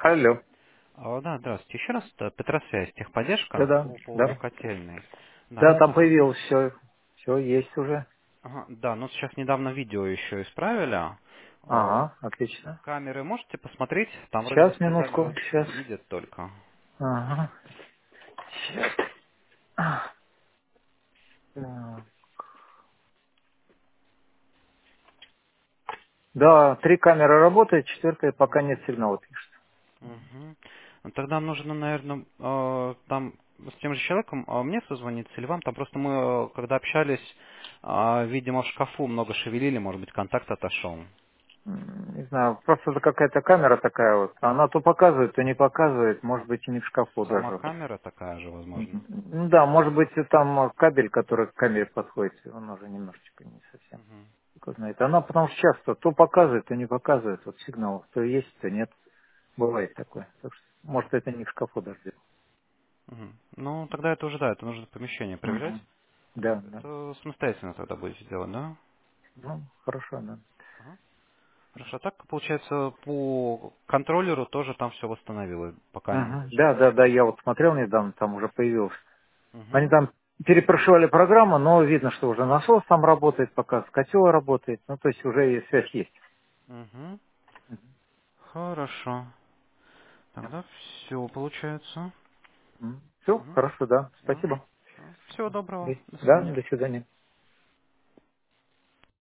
Алло. Да, здравствуйте. Еще раз, Петросвязь, техподдержка Да-да, по поводу да. котельной. Да, Да, я там позвонил. появилось все. Все есть уже. Ага, да, ну сейчас недавно видео еще исправили. Ага, отлично. Камеры можете посмотреть? Там вроде бы Сейчас, сказали, минутку, сейчас. видят только. Ага. Сейчас. Так. Да, 3 камеры работают, четвертая пока нет сигнала, пишет. Угу. Тогда нужно, наверное, там с тем же человеком мне созвониться или вам? Там просто мы, когда общались, видимо, в шкафу много шевелили, может быть, контакт отошел. Не знаю, просто это какая-то камера такая вот. Она то показывает, то не показывает, может быть, и не в шкафу Сама даже. камера такая же, возможно. Ну да, может быть, и там кабель, который к камере подходит, он уже немножечко не совсем. Мгм. Кто знает. Она потому что часто то показывает, то не показывает. Вот сигнал, то есть, то нет. Бывает такое. Так что, может, это не в шкафу даже. дело. Мгм. Ну, тогда это уже, да, это нужно помещение проверять. Мгм. Да, да. Это самостоятельно тогда будете делать, да? Ну, хорошо, да. Ага. Хорошо. А так, получается, по контроллеру тоже там все восстановилось, пока не Мгм. ничего Да, не да, да, случилось. я вот смотрел недавно, там уже появилось. Они Угу. там перепрошивали программу, но видно, что уже насос там работает, пока котел работает. Ну, то есть уже и связь есть. Угу. Хорошо. Тогда все получается. Все, Угу. хорошо, да. Да. Спасибо. Всего доброго. До Да, свидания. до свидания.